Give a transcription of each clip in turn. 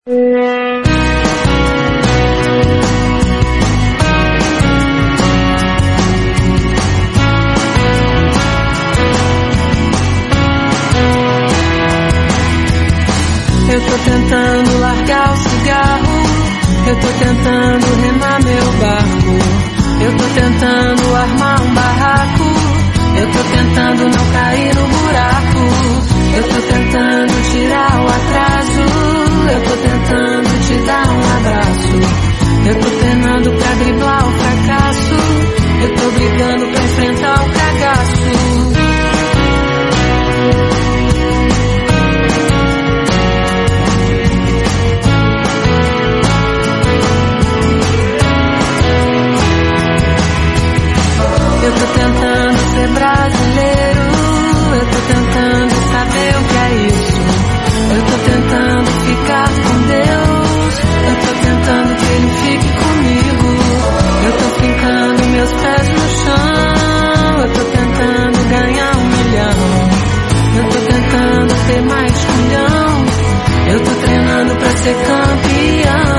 Eu tô tentando largar o cigarro, eu tô tentando remar meu barco, eu tô tentando armar um barraco, eu tô tentando não cair no buraco, eu tô tentando tirar o atraso, eu tô tentando te dar um abraço, eu tô penando pra driblar o fracasso, eu tô brigando pra enfrentar o cagaço. Eu tô tentando ser brasileiro, eu tô tentando saber o que é isso, eu tô tentando ficar com Deus, eu tô tentando que Ele fique comigo, eu tô fincando meus pés no chão, eu tô tentando ganhar 1 milhão, eu tô tentando ter mais culhão, eu tô treinando pra ser campeão.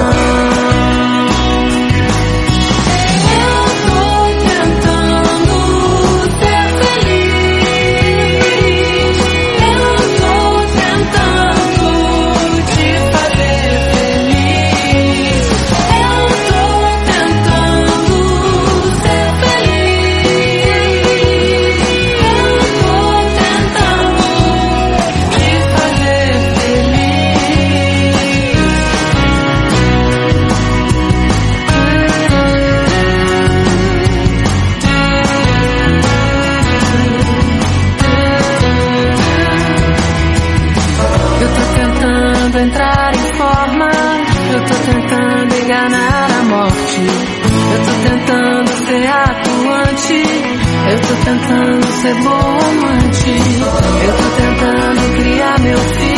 Entrar em forma, eu tô tentando enganar a morte, eu tô tentando ser atuante, eu tô tentando ser bom amante, eu tô tentando criar meu filho.